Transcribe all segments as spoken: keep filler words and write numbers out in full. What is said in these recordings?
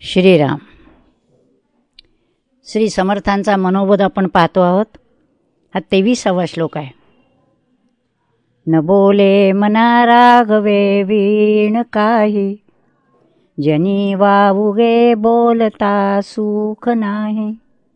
श्रीराम. श्री समर्थांचा मनोबोध आपण पाहतो आहोत. हा तेविसावा श्लोक आहे. न बोले मना राघवे वीण काही, जनी वावुगे बोलता सुख नाही.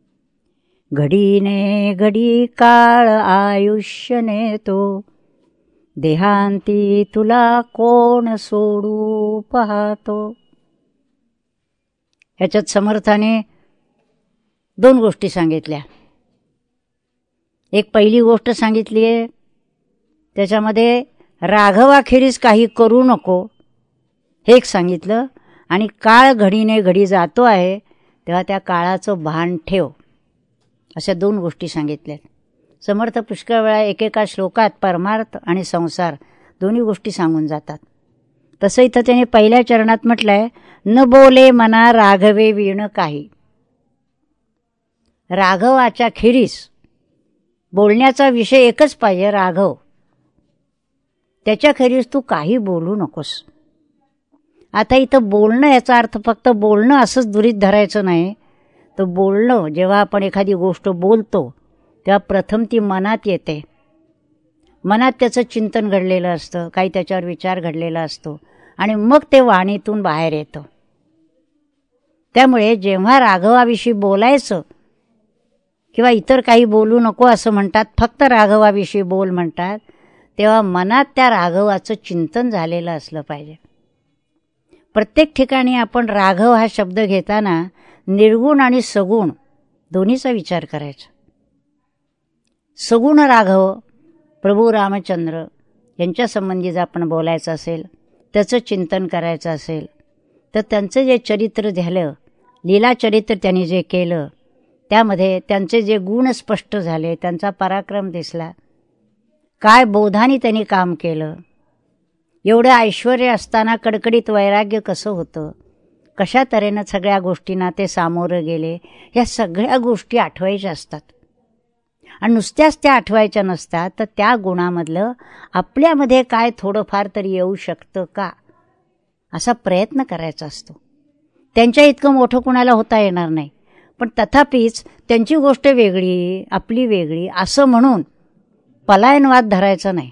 घडीने घडी काळ आयुष्य नेतो, देहांती तुला कोण सोडू पाहतो. ह्याच्यात समर्थाने दोन गोष्टी सांगितल्या. एक पहिली गोष्ट सांगितली आहे, त्याच्यामध्ये राघवाखेरीज काही करू नको हे एक सांगितलं, आणि काळ घडीने घडी जातो आहे तेव्हा त्या काळाचं भान ठेव, अशा दोन गोष्टी सांगितल्यात. समर्थ पुष्कळ वेळा एकेका श्लोकात परमार्थ आणि संसार दोन्ही गोष्टी सांगून जातात. तसं इथं त्याने पहिल्या चरणात म्हटलंय, न बोले मना राघवे वीण काही. राघवाच्या खेरीस बोलण्याचा विषय एकच पाहिजे, राघव. त्याच्या खेरीस तू काही बोलू नकोस. आता इथं बोलणं याचा अर्थ फक्त बोलणं असंच दुरीत धरायचं नाही. तर बोलणं, जेव्हा आपण एखादी गोष्ट बोलतो तेव्हा प्रथम ती मनात येते. मनात त्याचं चिंतन घडलेलं असतं, काही त्याच्यावर विचार घडलेला असतो, आणि मग ते वाणीतून बाहेर येतं. त्यामुळे जेव्हा राघवाविषयी बोलायचं किंवा इतर काही बोलू नको असं म्हणतात, फक्त राघवाविषयी बोल म्हणतात, तेव्हा मनात त्या राघवाचं चिंतन झालेलं असलं पाहिजे. प्रत्येक ठिकाणी आपण राघव हा शब्द घेताना निर्गुण आणि सगुण दोन्हीचा विचार करायचा. सगुण राघव प्रभू रामचंद्र यांच्या संबंधी जर आपण बोलायचं असेल, त्याचं चिंतन करायचं असेल, तर त्यांचं जे चरित्र झालं, लीला चरित्र त्यांनी जे केलं, त्यामध्ये त्यांचे जे गुण स्पष्ट झाले, त्यांचा पराक्रम दिसला, काय बोधानी त्यांनी काम केलं, एवढं ऐश्वर्य असताना कडकडीत वैराग्य कसं होतं, कशा तऱ्हेनं सगळ्या गोष्टींना ते सामोरं गेले, ह्या सगळ्या गोष्टी आठवायच्या असतात. आणि नुसत्याच त्या आठवायच्या नसतात, तर त्या गुणामधलं आपल्यामध्ये काय थोडंफार तरी येऊ शकतं का, असा प्रयत्न करायचा असतो. त्यांच्या इतकं मोठं कुणाला होता येणार नाही, पण तथापिच त्यांची गोष्ट वेगळी, आपली वेगळी असं म्हणून पलायनवाद धरायचा नाही.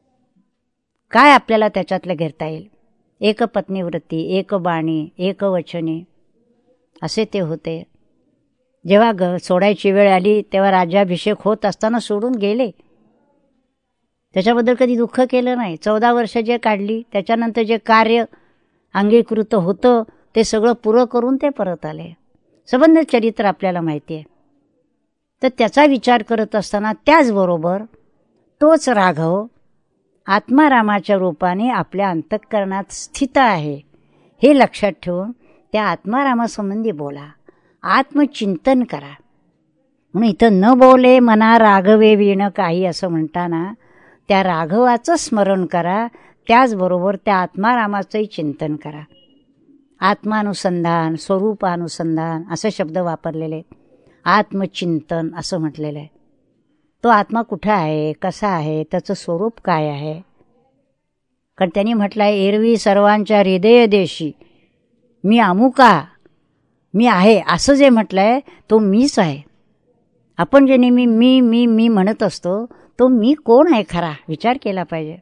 काय आपल्याला त्याच्यातलं घेता येईल. एक पत्नीव्रती, एक बाणी, एक वचने असे ते होते. जेव्हा ग सोडायची वेळ आली तेव्हा राज्याभिषेक होत असताना सोडून गेले. त्याच्याबद्दल कधी दुःख केलं नाही. चौदा वर्ष जे काढली, त्याच्यानंतर जे कार्य अंगीकृत होतं ते सगळं पुरं करून ते परत आले. संबंध चरित्र आपल्याला माहिती आहे. तर त्याचा विचार करत असताना त्याचबरोबर तोच राघव आत्मारामाच्या रूपाने आपल्या अंतःकरणात स्थित आहे हे लक्षात ठेवून त्या आत्मारामासंबंधी बोला, आत्मचिंतन करा. म्हणून इथं न बोले मना राघवे वीण काही असं म्हणताना त्या राघवाचं स्मरण करा, त्याचबरोबर त्या आत्मारामाचंही चिंतन करा. आत्मानुसंधान, स्वरूपानुसंधान असे शब्द वापरलेले, आत्मचिंतन असं म्हटलेलं आहे. तो आत्मा कुठं आहे, कसा आहे, त्याचं स्वरूप काय आहे. कारण त्यांनी म्हटलं आहे, एरवी सर्वांच्या हृदय देशी मी अमुका मी आहे, असं जे म्हटलं आहे तो मीच आहे. आपण जे नेहमी मी मी मी म्हणत असतो, तो मी कोण आहे खरा विचार केला पाहिजे.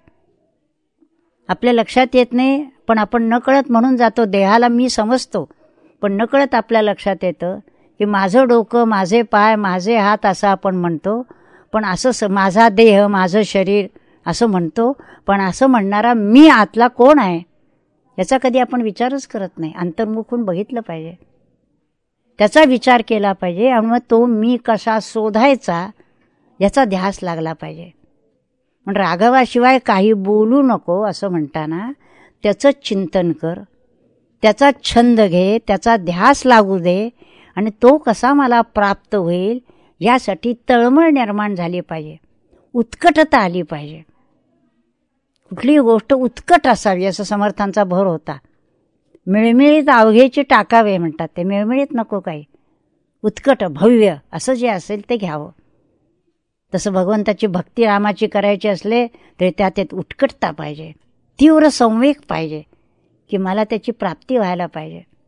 आपल्या लक्षात येत नाही, पण आपण नकळत म्हणून जातो. देहाला मी समजतो, पण नकळत आपल्या लक्षात येतं की माझं डोकं, माझे पाय, माझे हात असं आपण म्हणतो. पण असं माझा देह, माझं शरीर असं म्हणतो, पण असं म्हणणारा मी आतला कोण आहे याचा कधी आपण विचारच करत नाही. अंतर्मुखून बघितलं पाहिजे, त्याचा विचार केला पाहिजे, आणि मग तो मी कसा शोधायचा याचा ध्यास लागला पाहिजे. पण राघवाशिवाय काही बोलू नको असं म्हणताना त्याचं चिंतन कर, त्याचा छंद घे, त्याचा ध्यास लागू दे, आणि तो कसा मला प्राप्त होईल यासाठी तळमळ निर्माण झाली पाहिजे, उत्कटता आली पाहिजे. कुठलीही गोष्ट उत्कट असावी असं समर्थांचा भर होता. मिळमिळीत अवघेची टाकावे म्हणतात, ते मिळमिळीत नको, काही उत्कट भव्य असं जे असेल ते घ्यावं. तसं भगवंताची भक्ती रामाची करायची असले तरी त्यात एक उत्कटता पाहिजे, तीव्र संवेग पाहिजे की मला त्याची प्राप्ती व्हायला पाहिजे.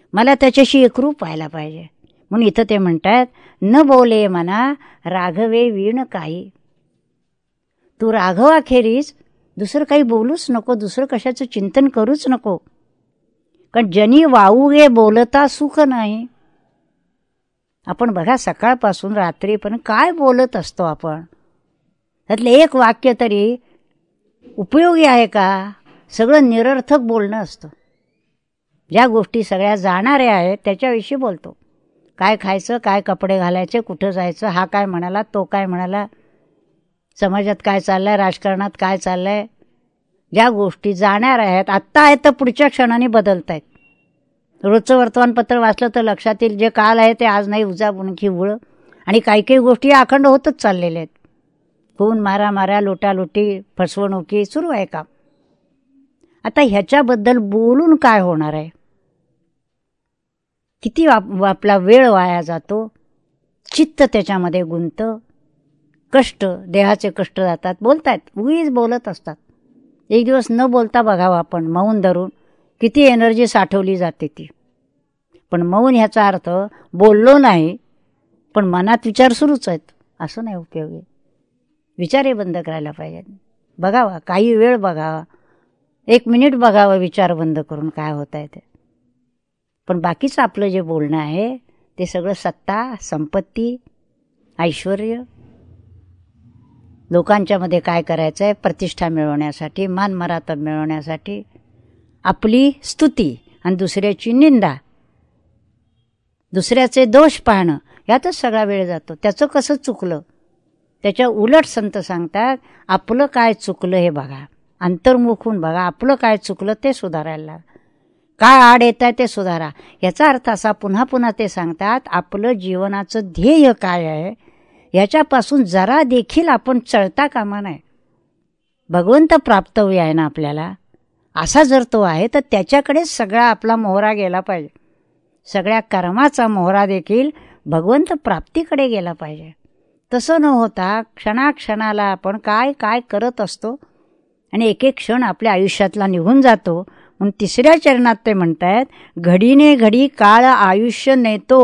मला त्याच्याशी एकरूप व्हायला पाहिजे. म्हणून इथं ते म्हणतात, न बोले मना राघवे वीण काही. तू राघवाखेरीज दुसरं काही बोलूच नको, दुसरं कशाचं चिंतन करूच नको. कारण जनी वाऊगे बोलता सुख नाही. आपण बघा सकाळपासून रात्रीपर्यंत काय बोलत असतो आपण. त्यातलं एक वाक्य तरी उपयोगी आहे का? सगळं निरर्थक बोलणं असतं. ज्या गोष्टी सगळ्या जाणाऱ्या आहेत त्याच्याविषयी बोलतो. काय खायचं, काय कपडे घालायचे, कुठं जायचं, हा काय म्हणाला, तो काय म्हणाला, समाजात काय चाललंय, राजकारणात काय चाललंय. ज्या गोष्टी जाणार आहेत आत्ता आहेत तर पुढच्या क्षणाने बदलत आहेत. रोजचं वर्तमानपत्र वाचलं तर लक्षात येईल जे काल आहे ते आज नाही, उजा बुणकी उळ. आणि काही काही गोष्टी अखंड होतच चाललेल्या आहेत. खून मारामाऱ्या, लोटालोटी, फसवणुकी सुरू आहे काम. आता ह्याच्याबद्दल बोलून काय होणार आहे? किती आपला वेळ वाया जातो, चित्त त्याच्यामध्ये गुंत, कष्ट, देहाचे कष्ट जातात. बोलतायत, उगीच बोलत असतात. एक दिवस न बोलता बघावं आपण, मौन धरून किती एनर्जी साठवली जाते ती. पण मौन ह्याचा अर्थ बोललो नाही पण मनात विचार सुरूच आहेत असं नाही उपयोगी. विचारही बंद करायला पाहिजे. बघावा, काही वेळ बघावा, एक मिनिट बघावं विचार बंद करून काय होत आहे ते. पण बाकीचं आपलं जे बोलणं आहे ते सगळं सत्ता, संपत्ती, ऐश्वर, लोकांच्यामध्ये काय करायचं आहे, प्रतिष्ठा मिळवण्यासाठी, मान मरातब मिळवण्यासाठी, आपली स्तुती आणि दुसऱ्याची निंदा, दुसऱ्याचे दोष पाहणं, यातच सगळा वेळ जातो. त्याचं कसं चुकलं, त्याच्या उलट संत सांगतात आपलं काय चुकलं हे बघा, अंतर्मुख होऊन बघा, आपलं काय चुकलं ते सुधारायला लागा, काय आड येत आहे ते सुधारा. याचा अर्थ असा पुन्हा पुन्हा ते सांगतात आपलं जीवनाचं ध्येय काय आहे याच्यापासून जरा देखील आपण चळता कामा नये. भगवंत प्राप्तव्य आहे ना आपल्याला, असा जर तो आहे तर त्याच्याकडेच सगळा आपला मोहरा गेला पाहिजे. सगळ्या कर्माचा मोहरा देखील भगवंत प्राप्तीकडे गेला पाहिजे. तसं न होता क्षणाक्षणाला आपण काय काय करत असतो आणि एक एक क्षण आपल्या आयुष्यातला निघून जातो. म्हणून तिसऱ्या चरणात ते म्हणतायत, घडीने घडी काळ आयुष्य नेतो.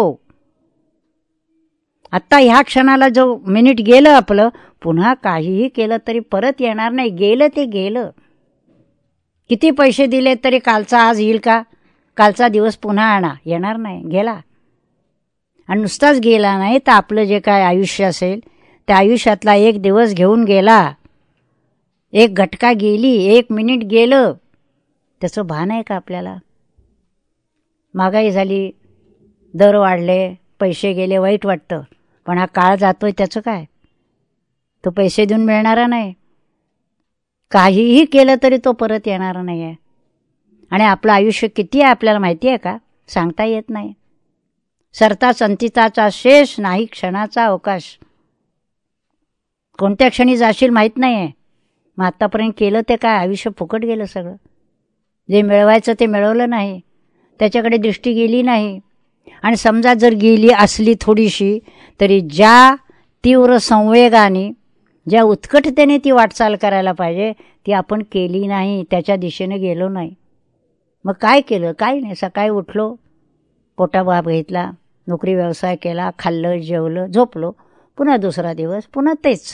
आत्ता ह्या क्षणाला जो मिनिट गेलं आपलं, पुन्हा काहीही केलं तरी परत येणार नाही. गेलं ते गेलं. किती पैसे दिले तरी कालचा आज येईल का? कालचा दिवस पुन्हा आणा, येणार नाही, गेला. आणि नुसताच गेला नाही तर आपलं जे काय आयुष्य असेल त्या आयुष्यातला एक दिवस घेऊन गेला, एक घटका गेली, एक मिनिट गेलं, त्याचं भान आहे का आपल्याला? महागाई झाली, दर वाढले, पैसे गेले, वाईट वाटतं. पण हा काळ जातोय त्याचं काय? तो पैसे देऊन मिळणारा नाही. काहीही केलं तरी तो परत येणारा नाही आहे. आणि आपलं आयुष्य किती आहे आपल्याला माहिती आहे का? सांगता येत नाही. सरता संचिताचा शेष नाही, क्षणाचा अवकाश. कोणत्या क्षणी जाशील माहीत नाही आहे. मग आत्तापर्यंत केलं ते काय? आयुष्य फुकट गेलं सगळं. जे मिळवायचं ते मिळवलं नाही, त्याच्याकडे दृष्टी गेली नाही. आणि समजा जर गेली असली थोडीशी तरी ज्या तीव्र संवेगाने, ज्या उत्कटतेने ती वाटचाल करायला पाहिजे ती आपण केली नाही, त्याच्या दिशेने गेलो नाही. मग काय केलं? काही नाही. सकाळी उठलो, पोटाभाप घेतला, नोकरी व्यवसाय केला, खाल्लं, जेवलं, झोपलो, पुन्हा दुसरा दिवस, पुन्हा तेच.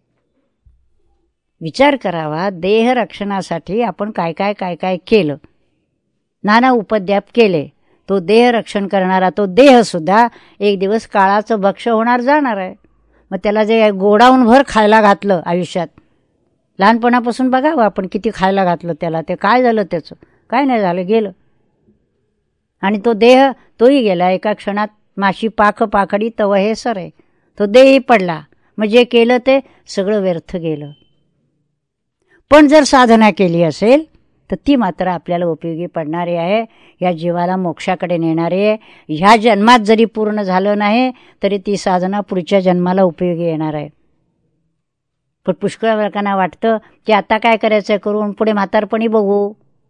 विचार करावा, देह रक्षणासाठी आपण काय काय काय काय केलं, नाना उपद्व्याप केले. तो देह रक्षण करणारा तो देह सुद्धा एक दिवस काळाचं भक्ष होणार, जाणार आहे. मग त्याला जे गोडाऊन भर खायला घातलं आयुष्यात, लहानपणापासून बघावं आपण किती खायला घातलं त्याला, ते काय झालं त्याचं? काय नाही झालं, गेलं. आणि तो देह तोही गेला एका क्षणात. माशी पाख पाखडी तव हे सर आहे, तो देहही पडला. मग जे केलं ते सगळं व्यर्थ गेलं. पण जर साधना केली असेल तर ती मात्र आपल्याला उपयोगी पडणारी आहे, या जीवाला मोक्षाकडे नेणारी आहे. ह्या जन्मात जरी पूर्ण झालं नाही तरी ती साधना पुढच्या जन्माला उपयोगी येणार आहे. पण पुष्कळ लोकांना वाटतं की आता काय करायचं करून पुढे म्हातारपणी बघू.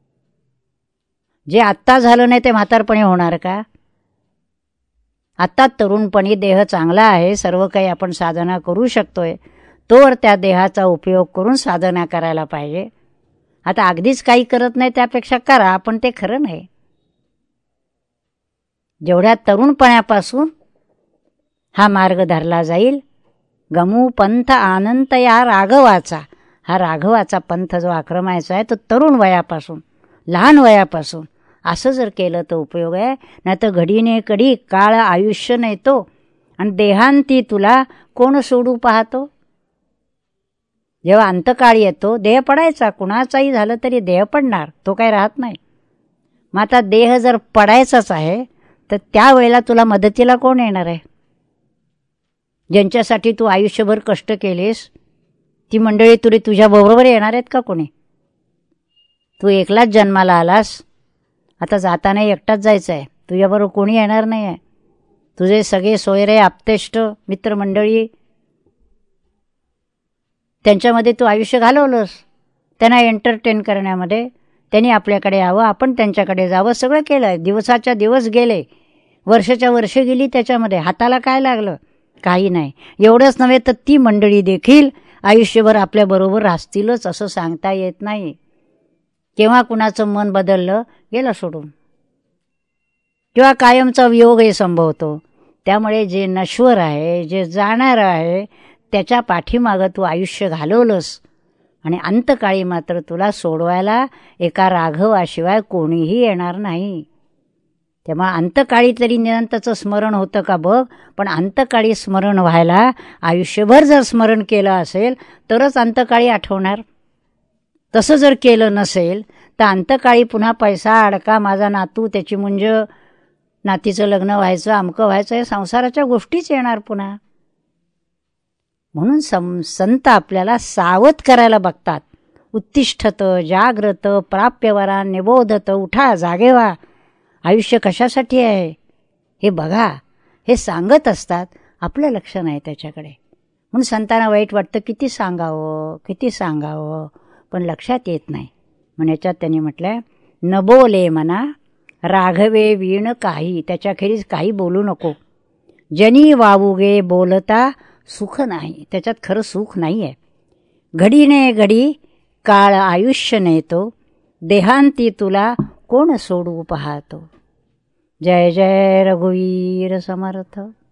जे आत्ता झालं नाही ते म्हातारपणी होणार का? आत्ता तरुणपणी देह चांगला आहे, सर्व काही आपण साधना करू शकतोय, तोवर त्या देहाचा उपयोग करून साधना करायला पाहिजे. आता अगदीच काही करत नाही त्यापेक्षा करा, पण ते खरं नाही. जेवढ्या तरुणपणापासून हा मार्ग धरला जाईल, गमू पंथ आनंत या राघवाचा, हा राघवाचा पंथ जो आक्रमायचा आहे तो तरुण वयापासून, लहान वयापासून असं जर केलं तर उपयोग आहे. नाही तर घडीने कडी काळ आयुष्य नेतो आणि देहांती तुला कोण सोडू पाहतो. जेव्हा अंतकाळ येतो देह पडायचा, कुणाचाही झालं तरी देह पडणार, तो काही राहत नाही. मग आता देह जर पडायचाच आहे तर त्यावेळेला तुला मदतीला कोण येणार आहे? ज्यांच्यासाठी तू आयुष्यभर कष्ट केलेस ती मंडळी तुरी तुझ्या बरोबर येणार आहेत का कोणी? तू एकलाच जन्माला आलास, आता जाताना एकटाच जायचं आहे, तुझ्याबरोबर कोणी येणार नाही आहे. तुझे सगळे सोयरे आप्तेष्ट मित्रमंडळी त्यांच्यामध्ये तू आयुष्य घालवलंस, त्यांना एंटरटेन करण्यामध्ये. त्यांनी आपल्याकडे यावं, आपण त्यांच्याकडे जावं, सगळं केलं. दिवसाच्या दिवस गेले, वर्षाच्या वर्ष गेली, त्याच्यामध्ये हाताला काय लागलं? काही नाही. एवढंच नव्हे तर ती मंडळी देखील आयुष्यभर आपल्याबरोबर असतीलच असं सांगता येत नाही. केव्हा कुणाचं मन बदललं, गेलं सोडून, किंवा कायमचा वियोग हे संभवतो. त्यामुळे जे नश्वर आहे, जे जाणार आहे, त्याच्या पाठीमागं तू आयुष्य घालवलंस आणि अंतकाळी मात्र तुला सोडवायला एका राघवाशिवाय कोणीही येणार नाही. तेव्हा अंतकाळी तरी निदान त्याचं स्मरण होतं का बघ. पण अंतकाळी स्मरण व्हायला आयुष्यभर जर स्मरण केलं असेल तरच अंतकाळी आठवणार. तसं जर केलं नसेल तर अंतकाळी पुन्हा पैसा अडका, माझा नातू, त्याची मुंज, नातीचं लग्न व्हायचं, अमकं व्हायचं, या संसाराच्या गोष्टीच येणार पुन्हा. म्हणून सं संत आपल्याला सावध करायला बघतात. उत्तिष्ठत जाग्रत प्राप्यवरा निबोधत, उठा जागे व्हा, आयुष्य कशासाठी आहे हे बघा, हे सांगत असतात. आपलं लक्ष नाही त्याच्याकडे. म्हणून संतांना वाईट वाटतं, किती सांगावं किती सांगावं, पण लक्षात येत नाही. म्हणून याच्यात त्यांनी म्हटलंय, न बोले मना राघवे वीण काही, त्याच्याखेरीज काही बोलू नको. जनी वावुगे बोलता सुख नाही, त्याच्यात खरं सुख नाही आहे. घडीने घडी काळ आयुष्य नेतो, देहांती तुला कोण सोडू पाहतो. जय जय रघुवीर समर्थ.